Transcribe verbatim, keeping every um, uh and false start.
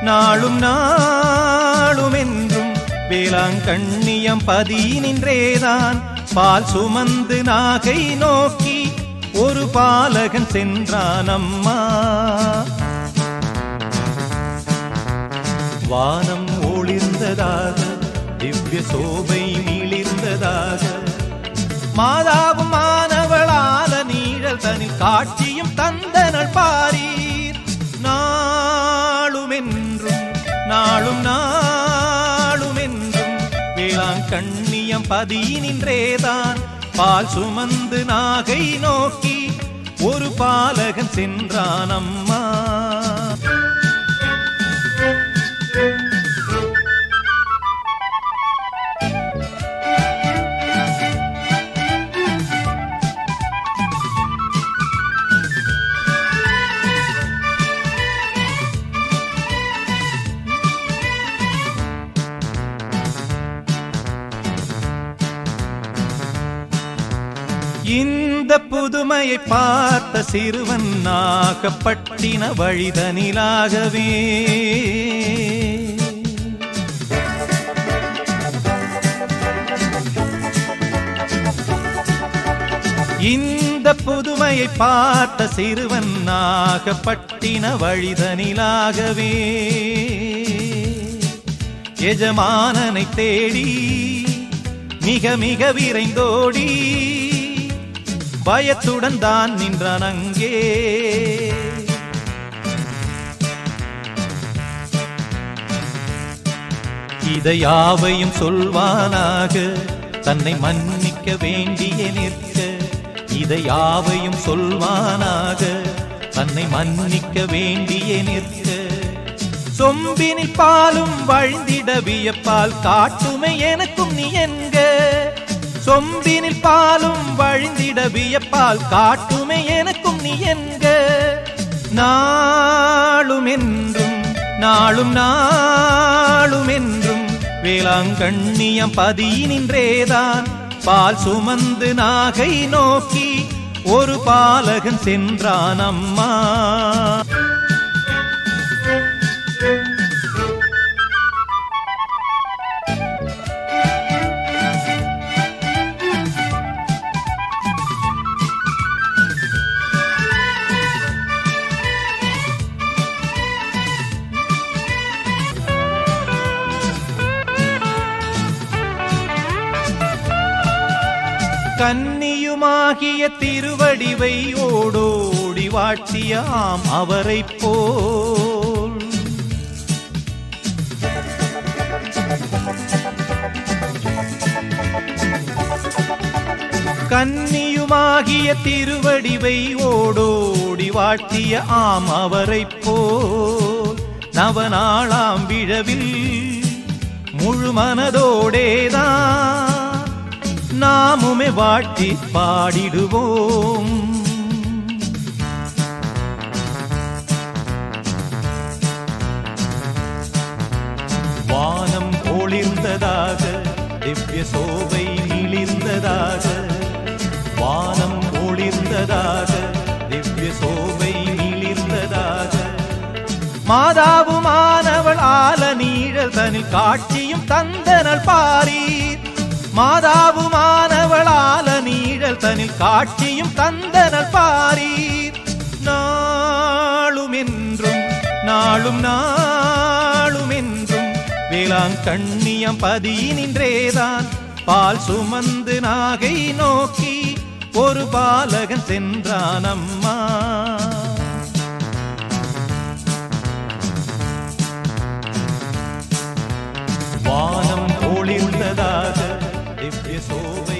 நாளும் நாளும் என்றும் வேளாங்கண்ணியம் பதி நின்றேதான் பால் சுமந்து நாகை நோக்கி ஒரு பாலகன் சென்றான் அம்மா. வானம் ஒளிர்ந்ததாக திவ்ய சோபை மிளிர்ந்ததாக மாதாவும் மானவளால நீழல் தனில் காட்சியும் தந்தனள் பாரீர். நாளும் என்றும் நாளும் நாளும் என்றும் வேளாங்கண்ணியம் பதி நின்றேதான் பால் சுமந்து நாகை நோக்கி ஒரு பாலகன் சென்றான் அம்மா. இந்த புதுமையை பார்த்த சிறுவன் நாகப்பட்டின வழிதனிலாகவே இந்த புதுமையை பார்த்த சிறுவன் நாகப்பட்டின வழிதனிலாகவே எஜமானனை தேடி மிக மிக விரைந்தோடி பயத்துடன் தான் நின்றான் அங்கே. இதை யாவையும் சொல்வானாக தன்னை மன்னிக்க வேண்டிய நிற்க. இதை யாவையும் சொல்வானாக தன்னை மன்னிக்க வேண்டிய நிற்க. சொம்பினில் பாலும் வழிந்திட வியப்பால் காட்டுமை எனக்கும் நீ என்க. சொம்பினில் பாலும் வழிந்திட வியப்பால் காட்டுமே எனக்கும் நீ என்க. நாளும் என்றும் நாளும் நாளும் என்றும் வேளாங்கண்ணியம் பதி நின்றேதான் பால் சுமந்து நாகை நோக்கி ஒரு பாலகன் சென்றான் அம்மா. கன்னியுமாகிய திருவடிவை ஓடோடி வாழ்த்தியாம் அவரை போல் கன்னியுமாகிய திருவடிவை ஓடோடி வாழ்த்திய ஆம் அவரை போல் நவநாளாம் விழவில் முழு மனதோடேதான் நாமுமே வாழ்த்தி பாடிடுவோம். வானம் ஒளிர்ந்ததாக திவ்ய சோபை மிளிர்ந்ததாக வானம் ஒளிர்ந்ததாக திவ்ய சோபை மிளிர்ந்ததாக மாதாவுமானவள் ஆல நீழல் தனில் காட்சியும் தந்தனள் பாரீர். மாதாவுமானவளால நீழல் தனில் காட்சியும் தந்தனள் பாரீர். நாளும் என்றும் நாளும் நாளும் என்றும் வேளாங்கண்ணியம் பதி நின்றேதான் பால் சுமந்து நாகை நோக்கி ஒரு பாலகன் சென்றான் அம்மா. வானம் ஒளிர்ந்ததாக திவ்ய சோபை